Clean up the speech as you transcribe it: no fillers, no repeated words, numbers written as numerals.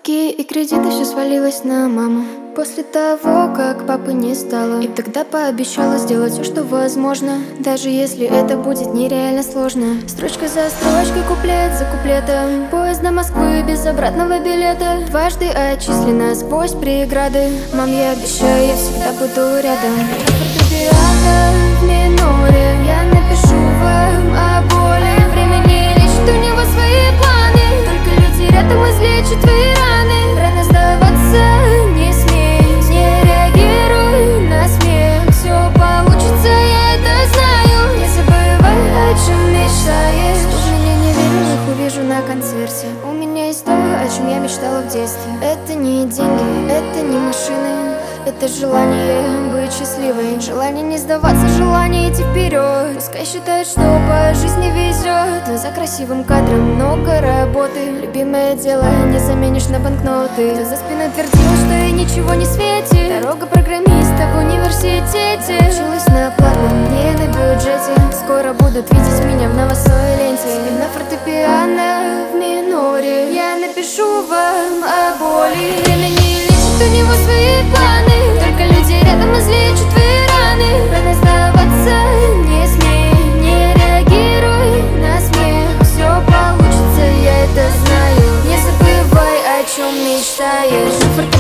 Долги и кредиты, все свалилось на маму после того, как папы не стало. И тогда пообещала сделать все, что возможно, даже если это будет нереально сложно. Строчка за строчкой, куплет за куплетом, поезд до Москвы без обратного билета. Дважды отчислена сквозь преграды. Мам, я обещаю, я всегда буду рядом. Фортепиано в миноре, я напишу вам о боли. Время не лечит, у него свои планы, только люди рядом излечат твои раны. Рано сдаваться не смей, не реагируй на смех. Все получится, я это знаю. Не забывай, о чем мечтаешь. Что в меня не верю, их увижу на концерте. У меня есть то, о чем я мечтала в детстве. Это не деньги, это не машины, это желание быть счастливой, желание не сдаваться, желание идти вперед. Пускай считают, что по жизни везет, но за красивым кадром много работы. Любимое дело не заменишь на банкноты. Кто за спиной твердил, что ей ничего не светит. Дорога программиста в университете. Училась на платном, не на бюджете. Скоро будут видеть меня в новостной ленте. И на фортепиано в миноре я напишу вам о боли. Время не лечит, у него свои планы, только люди рядом излечат твои раны. Рано сдаваться не смей, не реагируй на смех. Все получится, я это знаю. Не забывай, о чем мечтаешь.